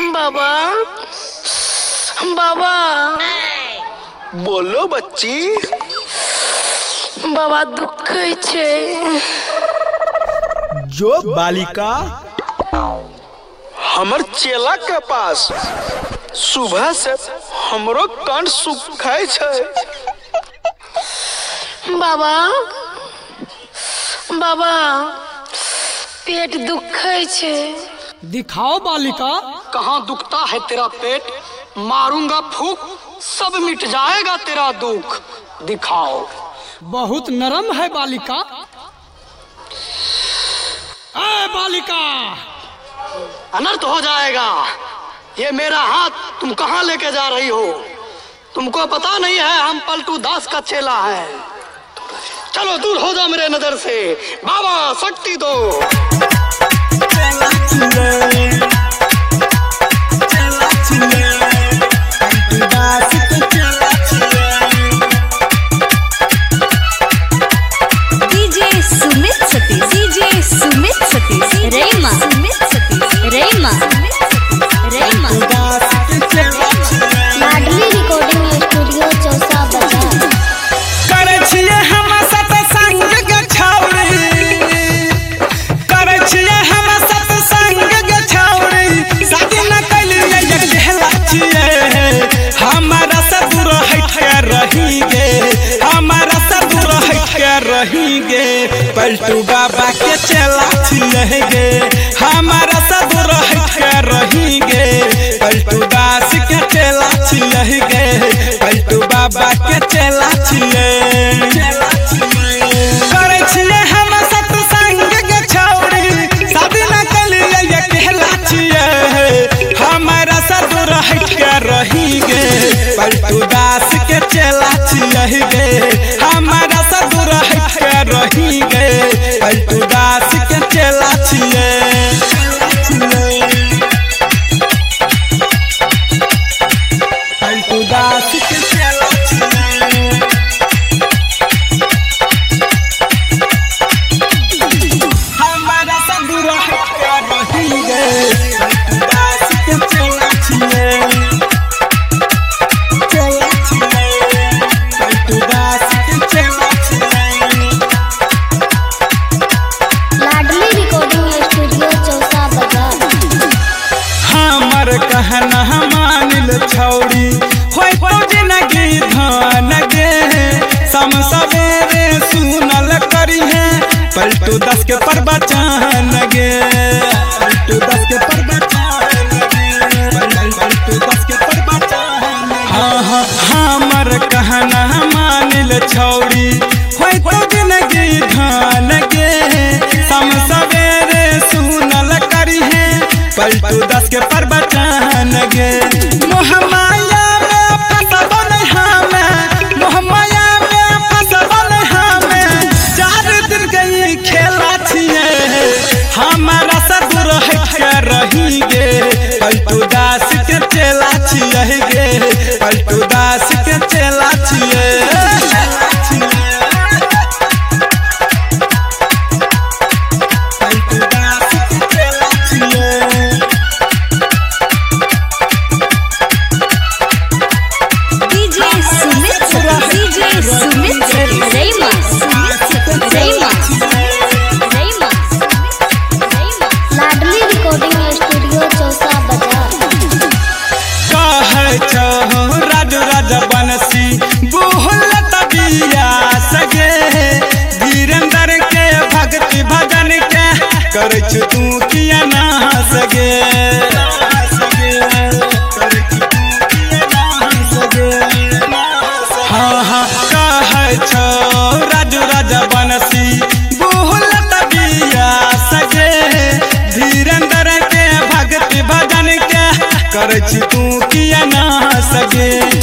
बाबा बाबा बोलो बच्ची। बाबा दुख छे। जो बालिका हमर चेला के पास सुबह से हमरो कंठ सुखाय छे। बाबा बाबा पेट दुखे छे। दिखाओ बालिका। कहाँ दुखता है तेरा पेट? मारूंगा फूक, सब मिट जाएगा तेरा दुख। दिखाओ। बहुत नरम है बालिका। ए बालिका, अनर्थ हो जाएगा। ये मेरा हाथ तुम कहाँ लेके जा रही हो? तुमको पता नहीं है हम पलटू दास का चेला है। चलो दूर हो जाओ मेरे नजर से। बाबा शक्ति दो। रहेंगे पलटू बाबा के चेला छिएंगे। हमारा सब रह के रहेंगे पलटू दास के चेला छिएंगे। पलटू बाबा के चेला करे छिए हम सत्संग के छौरी। शादी न कलिए ये कहला छिए। हमारा सब रह के रहेंगे पलटू दास के चेला छिएंगे। हमारा सब रह के रहेंगे पलटू दास के चेला छिए। पलटू दास के चेला छिए। हमारा सब रह के रहेंगे पलटू दास के चेला छिए। पलटू दास के चेला कहना मानिल छौरी होय तो जिंदगी धान गे। सम सवेरे सुनल करी है पलटू दास के प्रवचन गे। पलटू दास के प्रवचन गे। पलटू दास के प्रवचन। हाँ हमर कहना मानिल छौरी होय तो जिंदगी धान गे। सम सवेरे सुनल करी है पलटू दास के प्रवचन गे। मोहमाया में फसबन हमें, मोहमाया में फसबन हमें। 4 दिन गई खेला छिए। हमारा सब रह के रहेंगे पलटू दास के चेला छिएंगे। पलटू दास के चेला छिए। पलटू दास के चेला छिए। राजू राजा बनसी बोहल तबिया सगे। वीरेंद्र के भक्ति भजन के कर तू किया ना सगे। हाँ हाँ कह छो राजू राजा बनसी बोहल तबिया सगे। वीरेंद्र के भक्ति भजन के कर तू किया ना सगे।